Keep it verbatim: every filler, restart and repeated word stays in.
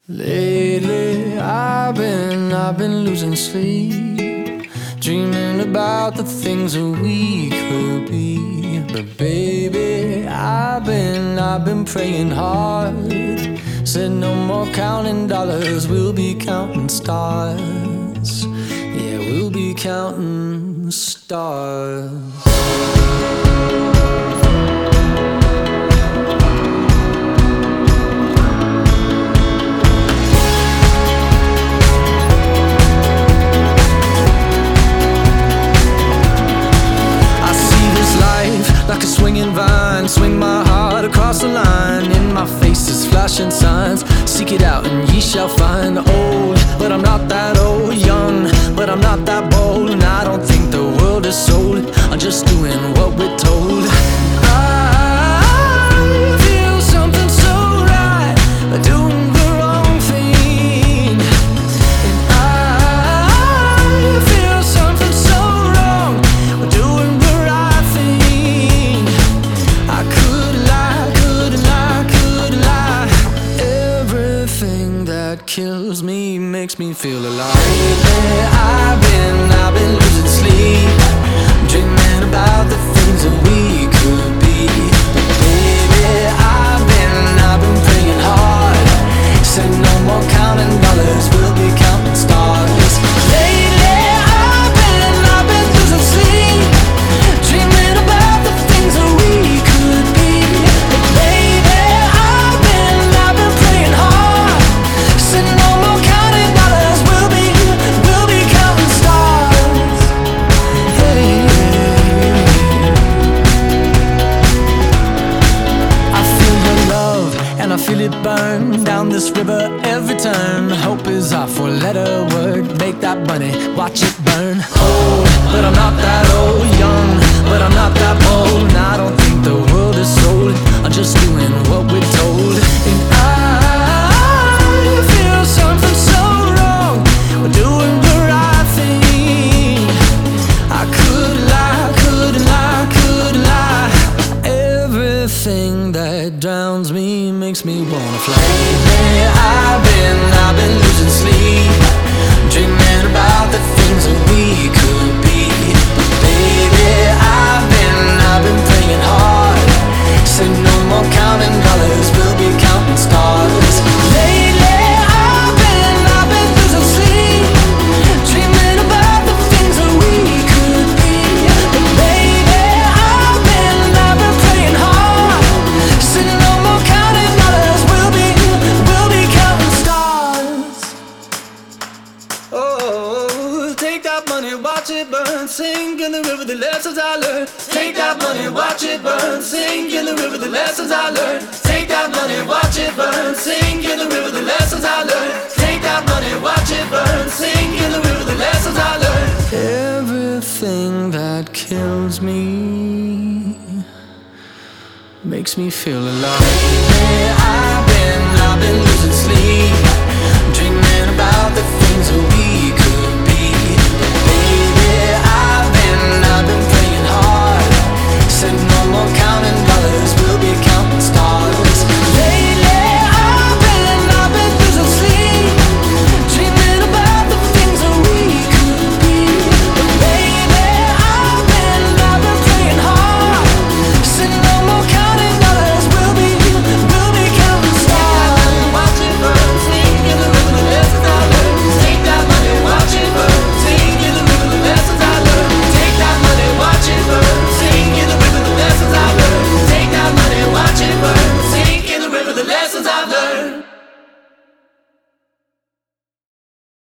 Lately, I've been, I've been losing sleep, dreaming about the things that we could be. But baby, I've been, I've been praying hard. Said no more counting dollars, we'll be counting stars. Yeah, we'll be counting stars. Like a swinging vine, swing my heart across the line. In my face is flashing signs, seek it out and ye shall find. Old, but I'm not that old. Young, but I'm not that bold. And I don't think the world is sold, I'm just doing what we're told. I feel something so right, doing the wrong thing. And I feel something so wrong, doing the right thing. I could lie, could lie, could lie. Everything that kills me makes me feel alive. Lately, I've been, I've been losing sleep, dreaming about the things that we could be. But baby, I've been, I've been praying hard. Said no more counting dollars, we'll be counting stars. Lately, I've been, I've been losing sleep, dreaming about the things that we could be. But baby, I've been, I've been praying hard. Said no more counting dollars, we'll be, we'll be counting stars. Hey, I feel your love and I feel it burn down this river every turn. Hope is our four-letter word. Make that money, watch it burn. Old, but I'm not that old. Young, but I'm not that bold. And I don't think the world is sold, I'm just doing what we're told. And I feel something so wrong, we're doing the right thing. I could lie, could lie, could lie. Everything that drowns me makes me wanna fly. Lately, I've been, I've been losing sleep, dreaming about the things that we could be. But baby, I've been, I've been praying hard. Said no more counting dollars, we'll be counting stars. Lately, I've been, I've been losing sleep, dreaming about the things that we could be. But baby, I've been, I've been praying hard. Said no more counting dollars, we'll be, we'll be counting stars. Oh, take that money, watch it burn, sink in the river, the lessons I learned. Take that money, watch it burn, sink in the river, the lessons I learned. Take that money, watch it burn, sink in the river, the lessons I learned. Take that money, watch it burn, sink in the river, the lessons I learned. Everything that kills me makes me feel alive. Hey, I've been, I've been losing sleep.